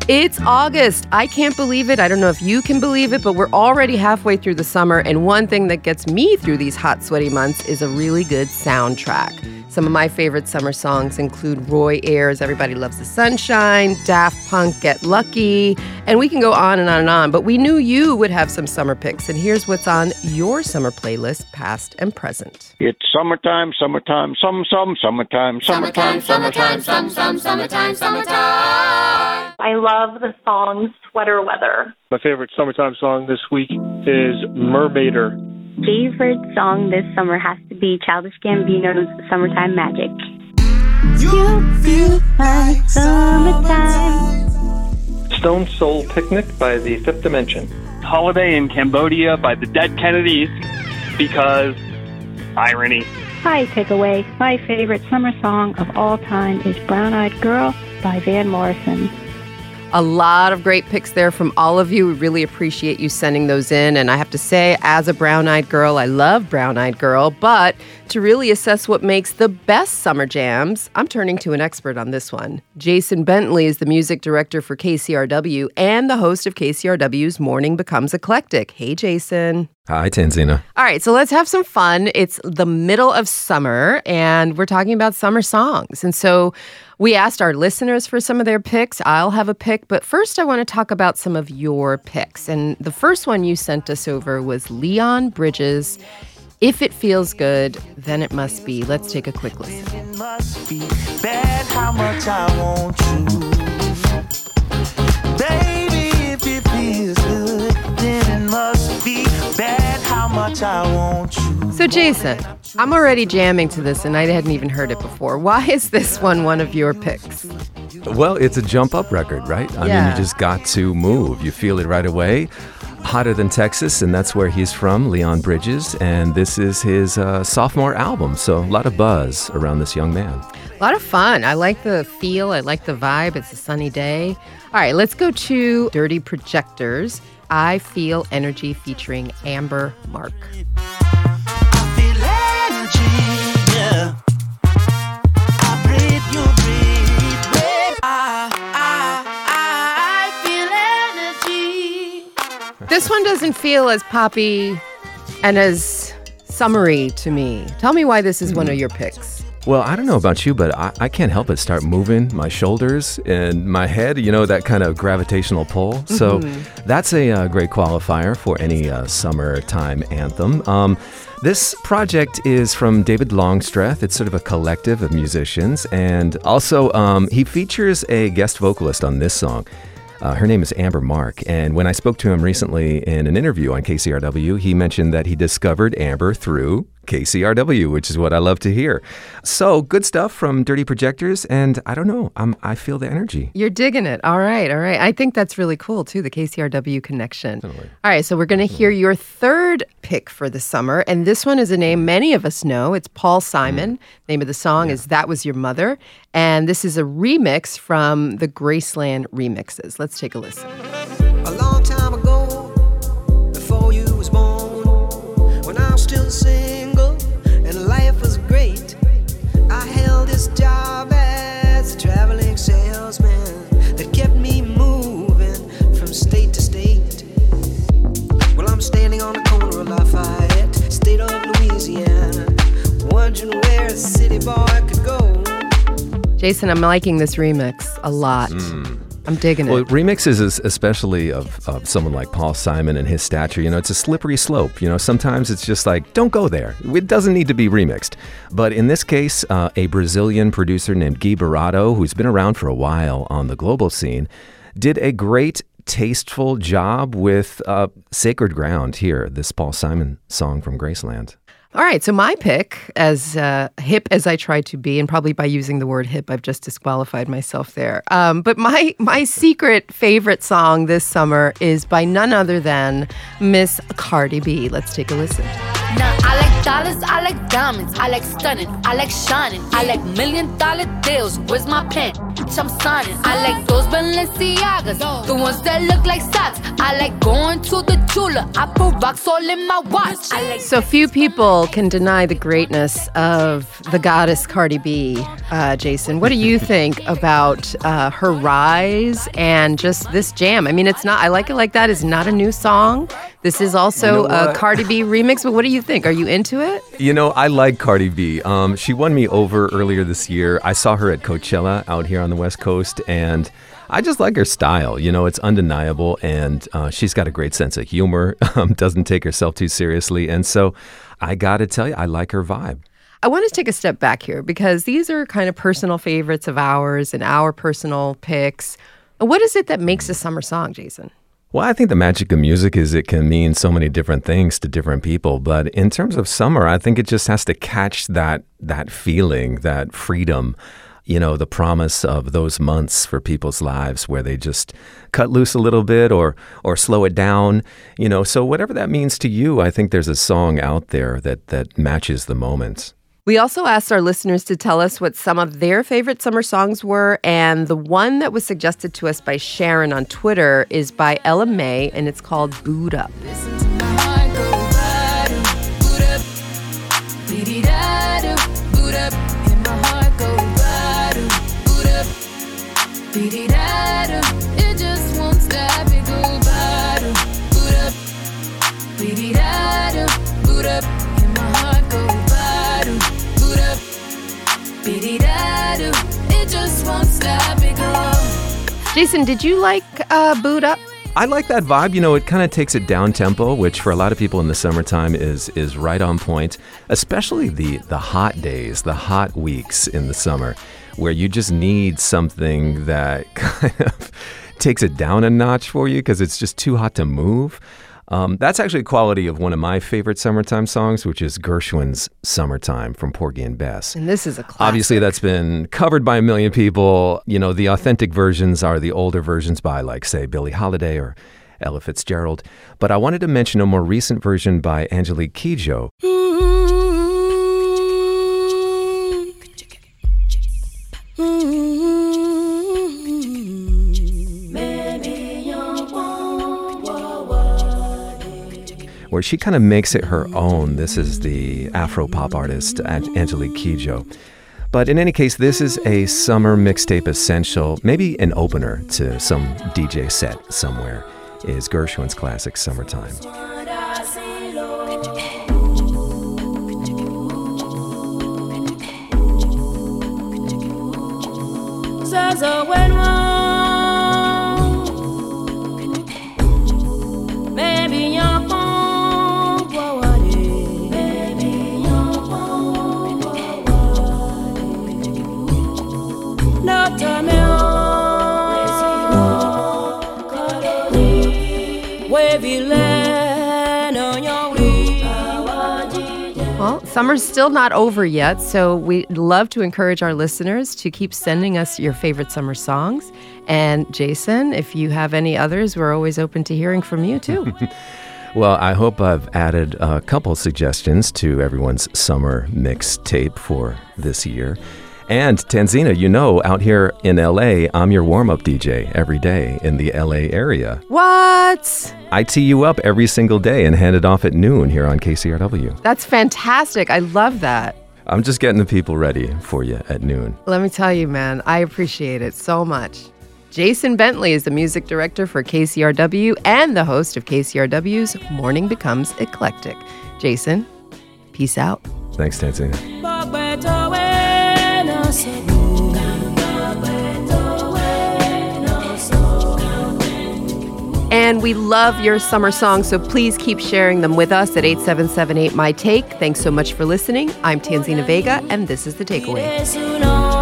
It's August. I can't believe it. I don't know if you can believe it, but we're already halfway through the summer, and one thing that gets me through these hot, sweaty months is a really good soundtrack. Some of my favorite summer songs include Roy Ayers' Everybody Loves the Sunshine, Daft Punk, Get Lucky, and we can go on and on and on, but we knew you would have some summer picks, and here's what's on your summer playlist, past and present. It's summertime, summertime, summertime, summertime, summertime, summertime. I love the song Sweater Weather. My favorite summertime song this week is Mermaider. Favorite song this summer has to be Childish Gambino's Summertime Magic. You feel like summertime. Stone Soul Picnic by the Fifth Dimension. Holiday in Cambodia by the Dead Kennedys, because irony. Hi, Takeaway. My favorite summer song of all time is Brown Eyed Girl by Van Morrison. A lot of great picks there from all of you. We really appreciate you sending those in. And I have to say, as a brown-eyed girl, I love Brown-Eyed Girl. But to really assess what makes the best summer jams, I'm turning to an expert on this one. Jason Bentley is the music director for KCRW and the host of KCRW's Morning Becomes Eclectic. Hey, Jason. Hi, Tanzina. All right, so let's have some fun. It's the middle of summer, and we're talking about summer songs. And so we asked our listeners for some of their picks. I'll have a pick, but first I want to talk about some of your picks. And the first one you sent us over was Leon Bridges, If It Feels Good, Then It Must Be. Let's take a quick listen. It must be bad how much I want you. Baby, if it feels good, then it must be bad how much I want you. So Jason, I'm already jamming to this and I hadn't even heard it before. Why is this one of your picks? Well, it's a jump up record, right? I mean, you just got to move. You feel it right away. Hotter Than Texas, and that's where he's from, Leon Bridges. And this is his sophomore album. So a lot of buzz around this young man. A lot of fun. I like the feel. I like the vibe. It's a sunny day. All right, let's go to Dirty Projectors. I Feel Energy featuring Amber Mark. This one doesn't feel as poppy and as summery to me. Tell me why this is one of your picks. Well, I don't know about you, but I can't help but start moving my shoulders and my head, you know, that kind of gravitational pull. So that's a great qualifier for any summertime anthem. This project is from David Longstreth. It's sort of a collective of musicians. And also, he features a guest vocalist on this song. Her name is Amber Mark, and when I spoke to him recently in an interview on KCRW, he mentioned that he discovered Amber through KCRW, which is what I love to hear. So, good stuff from Dirty Projectors, and I don't know, I feel the energy. You're digging it. All right. I think that's really cool, too, the KCRW connection. Totally. All right, so we're going to hear your third pick for the summer, and this one is a name many of us know. It's Paul Simon. Name of the song is That Was Your Mother, and this is a remix from the Graceland remixes. Let's take a listen. A long time ago, before you was born, when I was still single and life was great, I held this job as a traveling salesman that kept me moving from state to state. Well, I'm standing on the corner of Lafayette, state of Louisiana, wondering where a city boy could go. Jason, I'm liking this remix a lot. I'm digging it. Well, remixes, especially of someone like Paul Simon and his stature, you know, it's a slippery slope. You know, sometimes it's just like, don't go there. It doesn't need to be remixed. But in this case, a Brazilian producer named Gui Barato, who's been around for a while on the global scene, did a great, tasteful job with Sacred Ground here, this Paul Simon song from Graceland. All right, so my pick, as hip as I try to be, and probably by using the word hip, I've just disqualified myself there. But my secret favorite song this summer is by none other than Miss Cardi B. Let's take a listen. Now, I like dollars, I like diamonds, I like stunning, I like shining, I like $1 million deals. Where's my pen? I'm signing. I like those Balenciagas, the ones that look like socks. I like going to the jeweler. I put rocks all in my watch. So few people can deny the greatness of the goddess Cardi B. Jason, what do you think about her rise and just this jam? I mean, it's not, I Like It Like That is not a new song. This is also a Cardi B remix, but what do you think? Are you into it? You know, I like Cardi B. She won me over earlier this year. I saw her at Coachella out here on the West Coast, and I just like her style. You know, it's undeniable, and she's got a great sense of humor, doesn't take herself too seriously, and so I gotta tell you, I like her vibe. I want to take a step back here because these are kind of personal favorites of ours and our personal picks. What is it that makes a summer song, Jason? Well, I think the magic of music is it can mean so many different things to different people. But in terms of summer, I think it just has to catch that feeling, that freedom, you know, the promise of those months for people's lives where they just cut loose a little bit or slow it down, you know. So whatever that means to you, I think there's a song out there that matches the moments. We also asked our listeners to tell us what some of their favorite summer songs were, and the one that was suggested to us by Sharon on Twitter is by Ella May, and it's called Boo'd Up. It just won't stop, it go bottom, boot up, boot up, and my heart go bottom, boot up, it just won't stop, it go. Jason, did you like Boo'd Up? I like that vibe. You know, it kind of takes it down tempo, which for a lot of people in the summertime is right on point, especially the hot days, the hot weeks in the summer, where you just need something that kind of takes it down a notch for you because it's just too hot to move. That's actually a quality of one of my favorite summertime songs, which is Gershwin's Summertime from Porgy and Bess. And this is a classic. Obviously, that's been covered by a million people. You know, the authentic versions are the older versions by, like, say, Billie Holiday or Ella Fitzgerald. But I wanted to mention a more recent version by Angelique Kidjo. Where she kind of makes it her own. This is the Afro-pop artist, Angelique Kidjo. But in any case, this is a summer mixtape essential, maybe an opener to some DJ set somewhere, is Gershwin's classic Summertime. Well, summer's still not over yet, so we'd love to encourage our listeners to keep sending us your favorite summer songs. And Jason, if you have any others, we're always open to hearing from you too. Well, I hope I've added a couple suggestions to everyone's summer mixtape for this year. And Tanzina, you know, out here in LA, I'm your warm-up DJ every day in the LA area. What? I tee you up every single day and hand it off at noon here on KCRW. That's fantastic. I love that. I'm just getting the people ready for you at noon. Let me tell you, man, I appreciate it so much. Jason Bentley is the music director for KCRW and the host of KCRW's Morning Becomes Eclectic. Jason, peace out. Thanks, Tanzina. And we love your summer songs, so please keep sharing them with us at 8778 My Take. Thanks so much for listening. I'm Tanzina Vega, and this is The Takeaway.